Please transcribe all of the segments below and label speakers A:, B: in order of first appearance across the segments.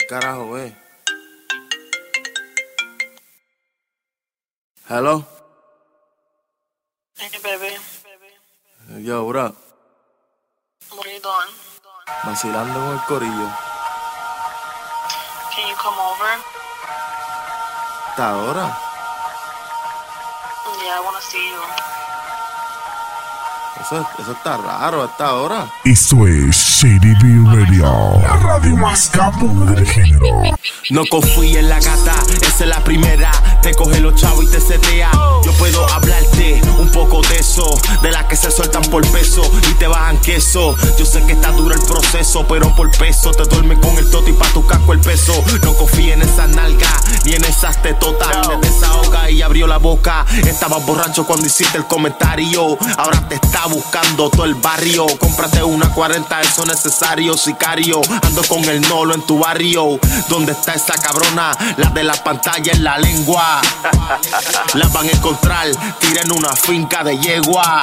A: Carajo, wey. Hello?
B: Hey, baby.
A: Yo, bro.
B: What are you doing?
A: Vacilando con el corillo.
B: Can you come over?
A: ¿Hasta ahora?
B: Yeah, I want to see you.
A: Eso está raro a esta hora.
C: Esto es Shady B Radio, la radio más capo del género.
D: No confíes en la gata, esa es la primera. Te coge los chavos y te setea. Yo puedo hablarte un poco de eso, de las que se sueltan por peso y te bajan queso. Yo sé que está duro el proceso, pero por peso te duermen con el toto y pa' tu casco el peso. No confíes en esa nalga ni en esas tetotas. Me desahoga y abrió la boca. Estabas borracho cuando hiciste el comentario. Ahora te está buscando todo el barrio. Cómprate una 40, eso es necesario. Sicario, ando con el nolo en tu barrio. ¿Dónde está esa cabrona? La de la pantalla en la lengua. La van a encontrar, tiren una finca de yegua.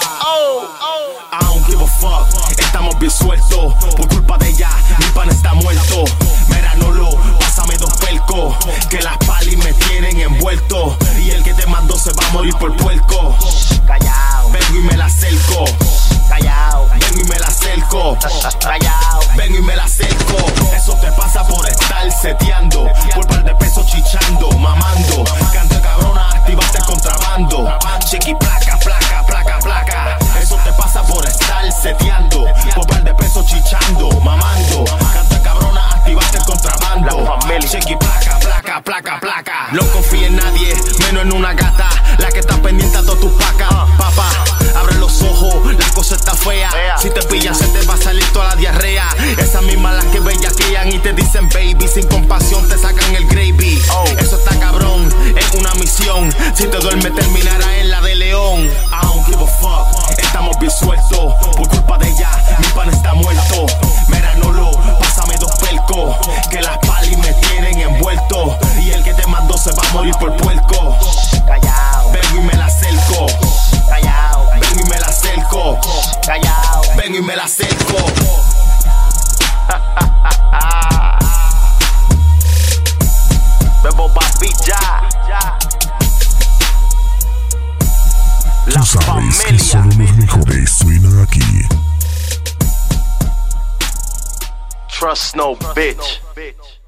D: I don't give a fuck, estamos bien sueltos. Por culpa de ella, mi pan está muerto. Mira, Nolo, pásame 2 pelcos, que las palis me tienen envuelto. Y el que te mandó se va a morir por puerco. Callao, vengo y me la acerco. Callao, vengo y me la acerco. Callao, vengo y me la acerco. Eso te pasa por estar seteando, por par de pesos chichando, mamando. Canta cabrona, activaste el contrabando. Chequi placa, placa, placa, placa. Eso te pasa por estar seteando, por par de pesos chichando, mamando. Canta cabrona, activaste el contrabando. Chequi placa, placa, placa, placa. No confíe en nadie, menos en una gata, la que está pendiente a todas tus pacas. Papá, abre los ojos, la cosa está fea. Si te pillan se te va a salir toda la diarrea. Esas mismas las que bellaquean y te dicen baby, sin compasión te sacan el gravy. Eso está cabrón, es una misión. Si te duermes terminará en la de León. I don't give a fuck, estamos bien sueltos. Por culpa de ella, mi pan está muerto. Mira, Nolo, pásame 2 pelcos, que las palis me tienen envuelto. Y el que te mandó se va a morir por puerco. Callao, vengo y me la acerco. Callao, vengo y me la acerco. Callao, vengo y me la acerco. Bebo papi ya.
C: Tú sabes que solo los mejores suenan aquí.
D: Trust no bitch.